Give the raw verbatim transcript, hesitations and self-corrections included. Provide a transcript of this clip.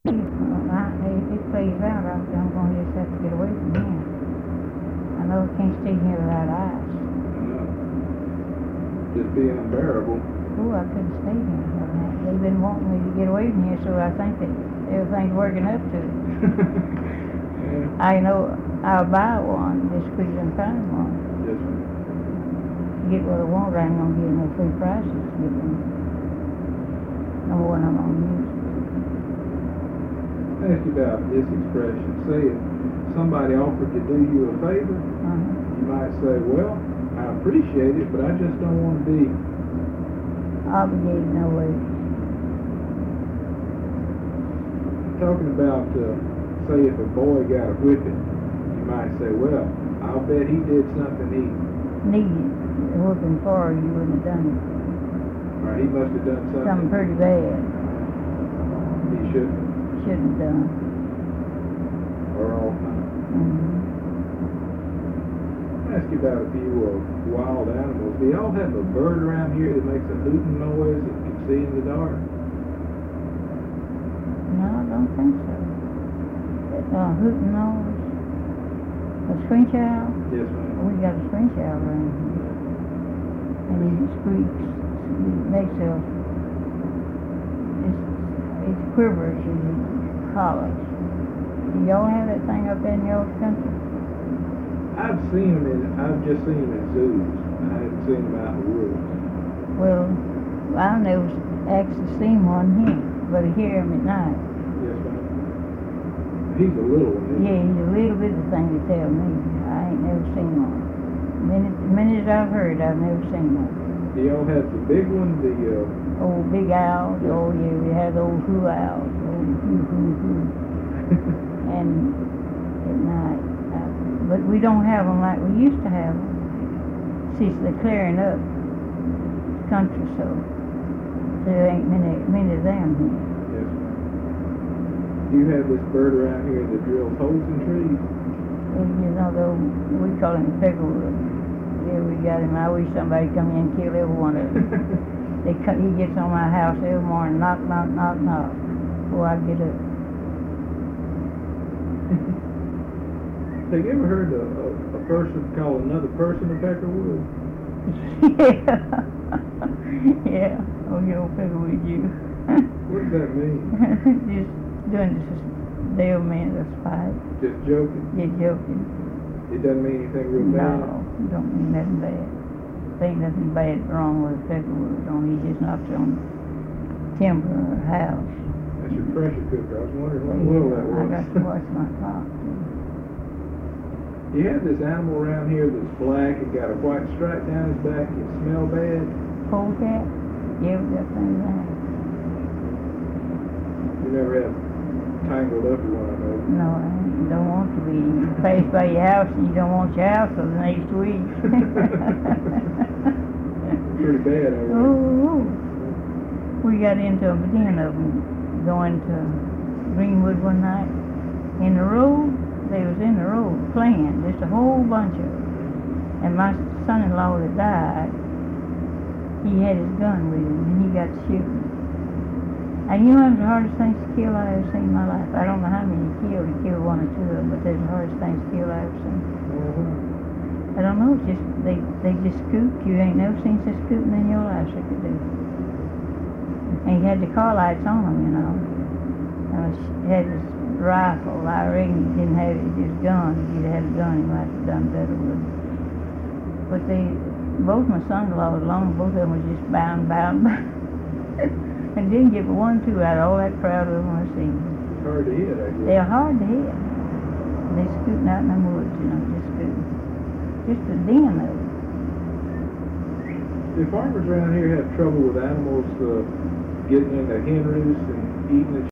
Well, I, if it plays out, I'm, I'm gonna just have to get away from him. I know I can't stay here without ice. I know. Just be unbearable. Oh, I couldn't stay here. They've been wanting me to get away from here, so I think that everything's working up to it. Yeah. I know I'll buy one, just squeeze and find one. Yes, ma'am. Get what I want, I ain't gonna get no free prices. Get them. No more than I'm gonna use. Ask you about this expression. Say if somebody offered to do you a favor, Uh-huh. you might say, well, I appreciate it, but I just don't want to be Obligated, no way. talking about, uh, say if a boy got a whipping, you might say, well, I'll bet he did something he, Needed. Working for you wouldn't have done it. or he must have done something, Something pretty bad. he shouldn't, Shouldn't have done. or all time. Mm-hmm. I'll ask you about a few uh, wild animals. Do y'all have a bird around here that makes a hooting noise that you can see in the dark? No, I don't think so. Uh, hooting noise. A screech owl? Yes, ma'am. We got a screech owl around here. And he squeaks. He makes a... It's, it quivers and it hollers. Do y'all have that thing up in your country? I've seen them in, I've just seen them in zoos. I haven't seen them out in the woods. Well, I never actually seen one here, but I hear him at night. Yes, ma'am. He's a little one, isn't he? Yeah, he's a little bit of thing to tell me. I ain't never seen one. Minute, the minute I've heard, I've never seen one. Do y'all have the big one, the, uh, Old big owls, oh yeah, we have old hoo owls, old hoo hoo hoo. And at night, uh, but we don't have them like we used to have them. See, they're clearing up the country, so there ain't many, many of them here. yes, ma'am. Do you have this bird around here that drills holes in trees? And you know, though, we call him Peckerwood. Yeah, we got him. I wish somebody come in and kill every one of them. They cut, he gets on my house every morning, knock, knock, knock, knock, before I get up. Have you ever heard a, a, a person call another person a peckerwood? Yeah. Yeah. Oh, you don't figure with you. What does that mean? Just doing this Dale man a spite. Just joking? You're joking. It doesn't mean anything real bad? No, don't mean nothing bad. There ain't nothing bad wrong with a peckerwood. Only he just knocks on timber or a house. That's your pressure cooker. I was wondering what little that was. I got to watch my clock. You have this animal around here that's black and got a white stripe down his back and smell bad. Polecat? Yeah, we got things like that. You never have tangled up with one, I know. No, I don't want to be. You pass by your house and you don't want your house for the next week. Pretty bad, I reckon. Oh, we got into a den of them going to Greenwood one night. In the road, they was in the road playing, just a whole bunch of them. And my son-in-law that died, he had his gun with him and he got shooting. And you know, it was the hardest things to kill I ever seen in my life. I don't know how many he killed. He killed one or two of them, but they're the hardest things to kill I ever seen. Uh-huh. I don't know, it's just, they, they just scoop. You ain't never seen such scooping in your life they could do. And he had the car lights on him, you know. And he had his rifle. I reckon he didn't have his gun. If he'd had a gun, he might have done better with it. But they, both my son-in-laws, along, both of them was just bound, bound, bound. And didn't get one, two out of all that crowd of them I seen. It's hard to hit, I guess. They're hard to hit. They scooting out in the woods, you know, just scooting. Just a den of them. Do farmers around here have trouble with animals uh, getting in the hen roost and eating the